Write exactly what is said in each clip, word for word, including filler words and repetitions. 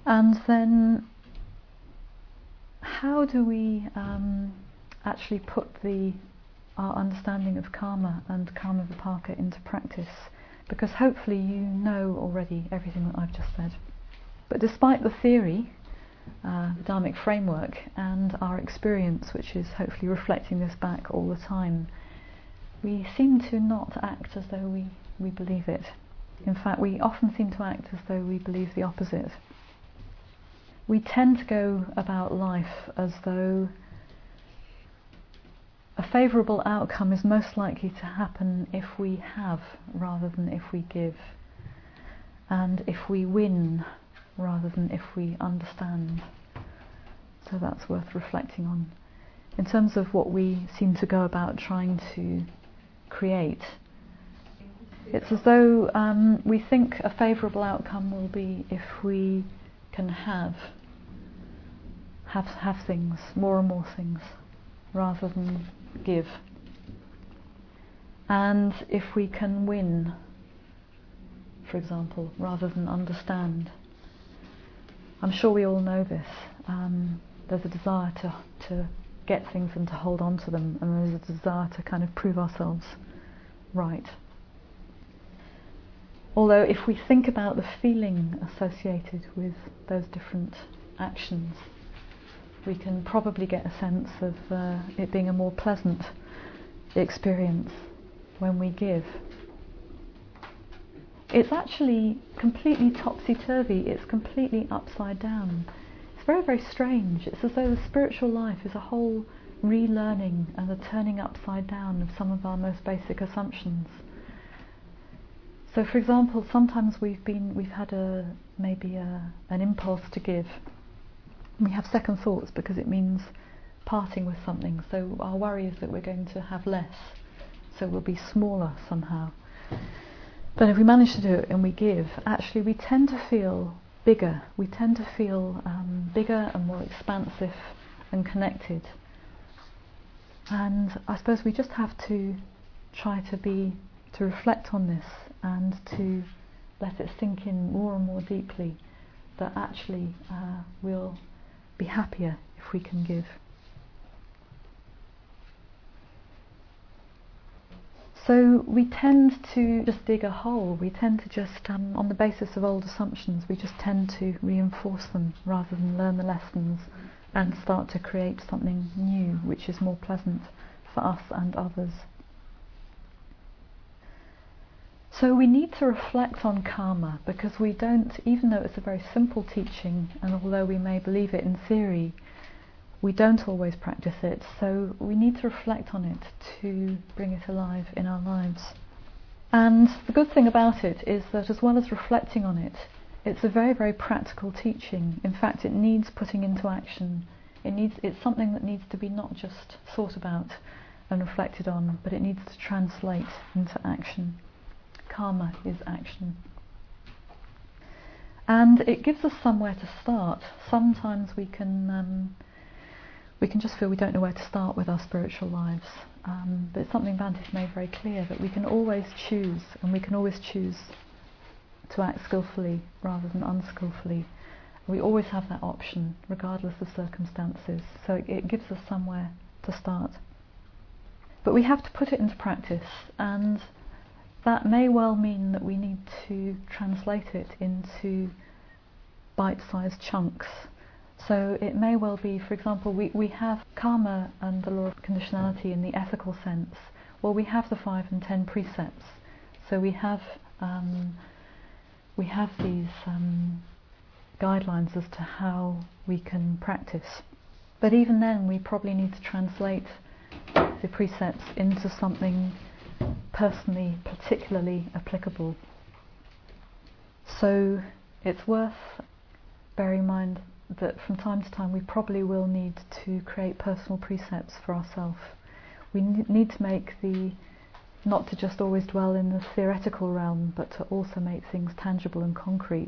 And then how do we um, actually put the our understanding of karma and karma vipaka into practice? Because hopefully you know already everything that I've just said. But despite the theory, uh, the Dharmic framework, and our experience, which is hopefully reflecting this back all the time, we seem to not act as though we, we believe it. In fact, we often seem to act as though we believe the opposite. We tend to go about life as though a favourable outcome is most likely to happen if we have rather than if we give, and if we win rather than if we understand. So that's worth reflecting on. In terms of what we seem to go about trying to create, it's as though um, we think a favourable outcome will be if we can have, have, have things, more and more things, rather than give. And if we can win, for example, rather than understand. I'm sure we all know this. Um, there's a desire to, to get things and to hold on to them, and there's a desire to kind of prove ourselves right. Although if we think about the feeling associated with those different actions, we can probably get a sense of uh, it being a more pleasant experience when we give. It's actually completely topsy-turvy, it's completely upside down. It's very, very strange. It's as though the spiritual life is a whole relearning and a turning upside down of some of our most basic assumptions. So, for example, sometimes we've been, we've had a maybe a, an impulse to give. We have second thoughts because it means parting with something. So our worry is that we're going to have less, so we'll be smaller somehow. But if we manage to do it and we give, actually we tend to feel bigger. We tend to feel um, bigger and more expansive and connected. And I suppose we just have to try to be, to reflect on this and to let it sink in more and more deeply that actually uh, we'll be happier if we can give. So we tend to just dig a hole, we tend to just, um, on the basis of old assumptions, we just tend to reinforce them rather than learn the lessons and start to create something new which is more pleasant for us and others. So we need to reflect on karma, because we don't, even though it's a very simple teaching, and although we may believe it in theory, we don't always practice it, so we need to reflect on it to bring it alive in our lives. And the good thing about it is that as well as reflecting on it, it's a very, very practical teaching. In fact, it needs putting into action. It needs, it's something that needs to be not just thought about and reflected on, but it needs to translate into action. Karma is action. And it gives us somewhere to start. Sometimes we can um, we can just feel we don't know where to start with our spiritual lives. Um, but it's something Bhante's made very clear, that we can always choose, and we can always choose to act skillfully rather than unskillfully. We always have that option, regardless of circumstances. So it, it gives us somewhere to start. But we have to put it into practice, and that may well mean that we need to translate it into bite-sized chunks. So it may well be, for example, we, we have karma and the law of conditionality in the ethical sense. Well, we have the five and ten precepts. So we have um, we have these um, guidelines as to how we can practice. But even then, we probably need to translate the precepts into something personally, particularly applicable. So it's worth bearing in mind that from time to time we probably will need to create personal precepts for ourselves. We need to make the, not to just always dwell in the theoretical realm, but to also make things tangible and concrete.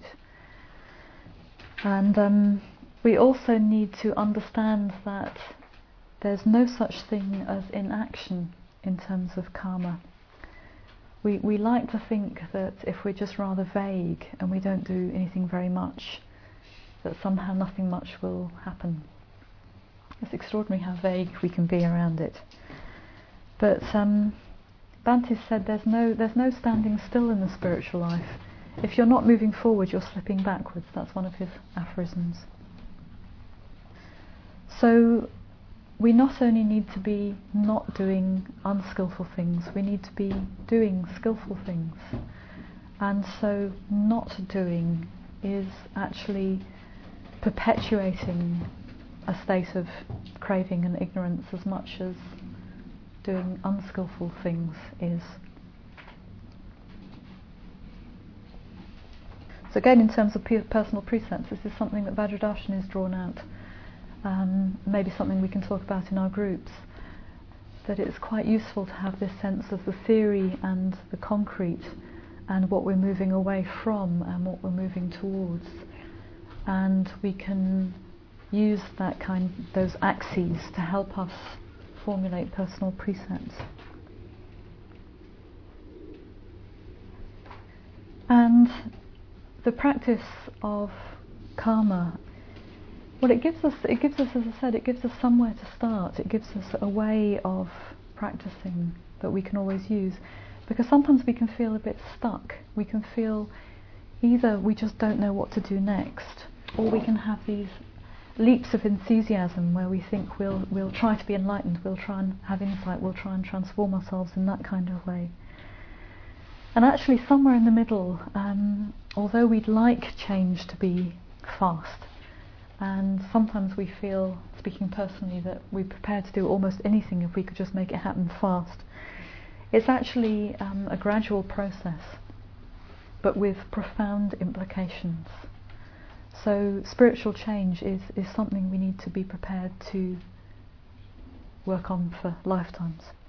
And um, we also need to understand that there's no such thing as inaction in terms of karma. We, we like to think that if we're just rather vague and we don't do anything very much, that somehow nothing much will happen. It's extraordinary how vague we can be around it. But um, Bhante said there's no, there's no standing still in the spiritual life. If you're not moving forward, you're slipping backwards. That's one of his aphorisms. So we not only need to be not doing unskillful things, we need to be doing skillful things. And so not doing is actually perpetuating a state of craving and ignorance as much as doing unskillful things is. So again, in terms of personal precepts, this is something that Vajradarshana is drawn out. Um, maybe something we can talk about in our groups, that it's quite useful to have this sense of the theory and the concrete and what we're moving away from and what we're moving towards, and we can use that kind those axes to help us formulate personal precepts. And the practice of karma, well, it gives us, it gives us, as I said, it gives us somewhere to start. It gives us a way of practicing that we can always use. Because sometimes we can feel a bit stuck. We can feel either we just don't know what to do next, or we can have these leaps of enthusiasm where we think we'll we'll try to be enlightened, we'll try and have insight, we'll try and transform ourselves in that kind of way. And actually somewhere in the middle, um, although we'd like change to be fast, and sometimes we feel, speaking personally, that we're prepared to do almost anything if we could just make it happen fast. It's actually um, a gradual process, but with profound implications. So spiritual change is, is something we need to be prepared to work on for lifetimes.